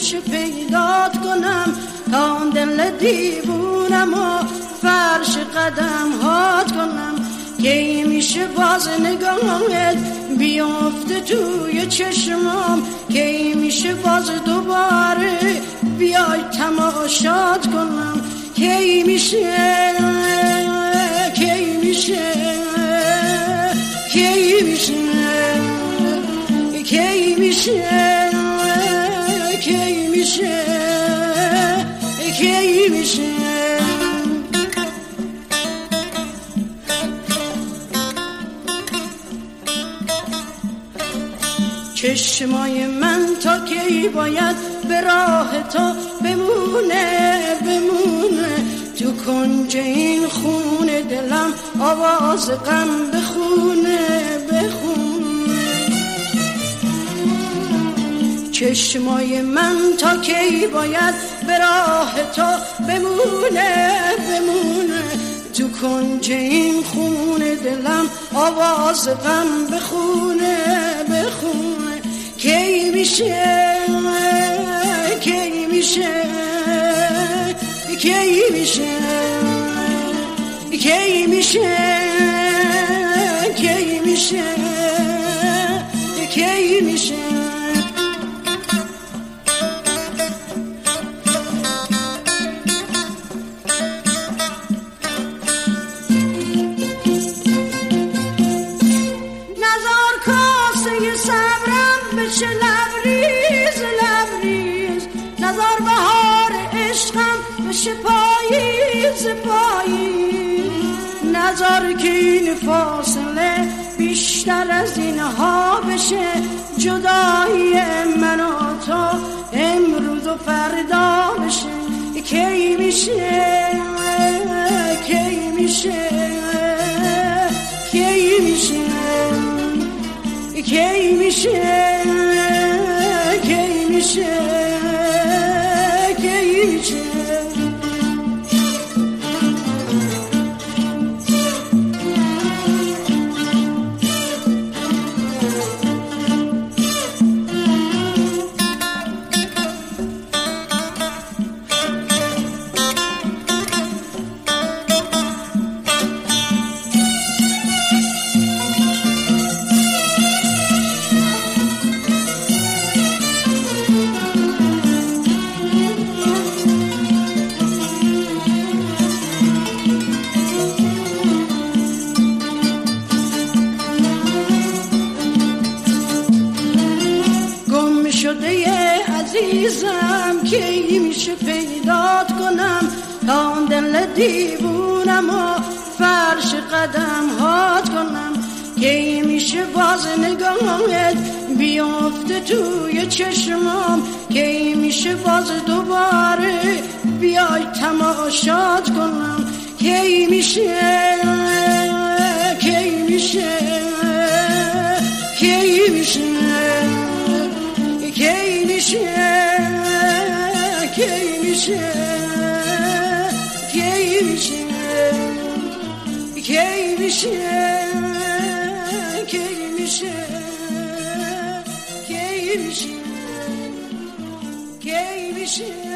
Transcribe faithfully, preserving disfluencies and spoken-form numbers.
میشه پیدات کنم تا دل دیوونم و فرش قدم هات کنم کی میشه باز نگاهت بیافته توی چشمام کی میشه باز دوباره بیای تماشات کنم کی میشه کی میشه کی میشه کی میشه کی میشه کی میشه چشمای من تا کی باید به راه تو بمونه بمونه تو کنج این خونه دلم آواز غم بخونه بخونه چشمای من تا کی باید به راه تو بمونه بمونه تو کنج این خونه دلم آواز غم بخونه بخونه کی میشه کی میشه کی میشه کی میشه کی میشه کی میشه بشه لبریز لبریز نظر بهار عشقم بشه پاییز پاییز نظر که این فاصله بیشتر از اینها بشه جدایی من و تو امروز و فردا بشه کی میشه کی میشه کی میشه کی میشه کی میشه کی میشه شده عزیزم کی میشه پیدات کنم تا دل دیوونم و فرش قدم هات کنم کی میشه باز نگاهت بیافته توی چشمام کی میشه باز دوباره بیای تماشات کنم کی میشه کی میشه کی میشه کی میشه کی میشه کی میشه کی میشه کی میشه کی میشه کی میشه